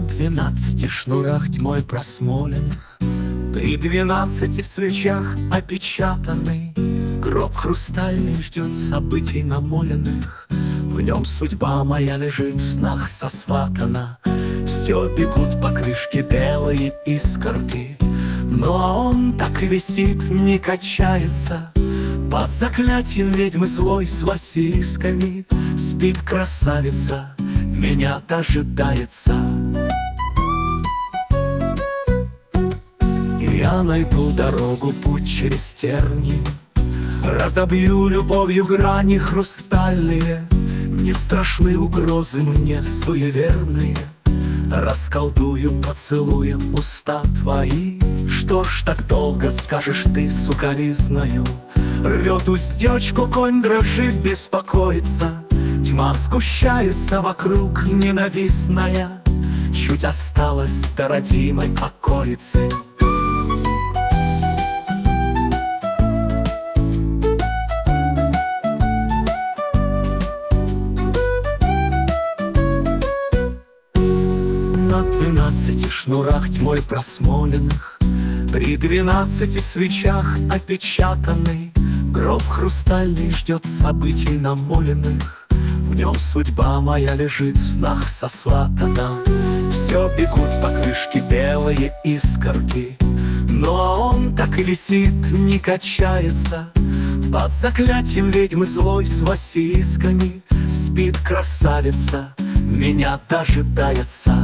12 шнурах тьмой просмоленных, при 12 свечах опечатанный, гроб хрустальный ждет событий намоленных. В нем судьба моя лежит в снах сосватана. Все бегут по крышке белые искорки, ну а он так и висит, не качается. Под заклятием ведьмы злой с Василисками спит красавица, меня дожидается. И я найду дорогу, путь через тернии, разобью любовью грани хрустальные. Не страшны угрозы мне суеверные, расколдую поцелуем уста твои. Что ж так долго, скажешь ты сукоризною? Рвет уздечку, конь дрожит, беспокоится. Тьма сгущается вокруг ненавистная, чуть осталось до родимой околицы. На 12 шнурах тьмой просмоленных, при 12 свечах опечатанный, гроб хрустальный ждет событий намоленных. В нем судьба моя лежит в снах сосватана. Все бегут по крышке белые искорки, ну а он так и висит, не качается. Под заклятием ведьмы злой с Василисками спит красавица, меня дожидается.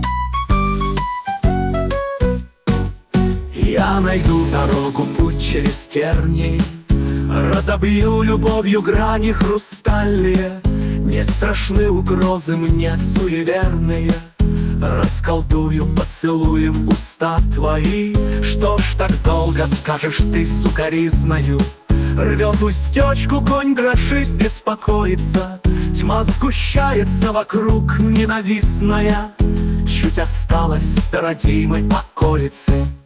Я найду дорогу, путь через тернии, разобью любовью грани хрустальные. Не страшны угрозы мне суеверные, расколдую поцелуем уста твои. Что ж так долго, скажешь ты сукоризною? Рвет уздечку, конь дрожит, беспокоится. Тьма сгущается вокруг ненавистная, чуть осталось до родимой околицы.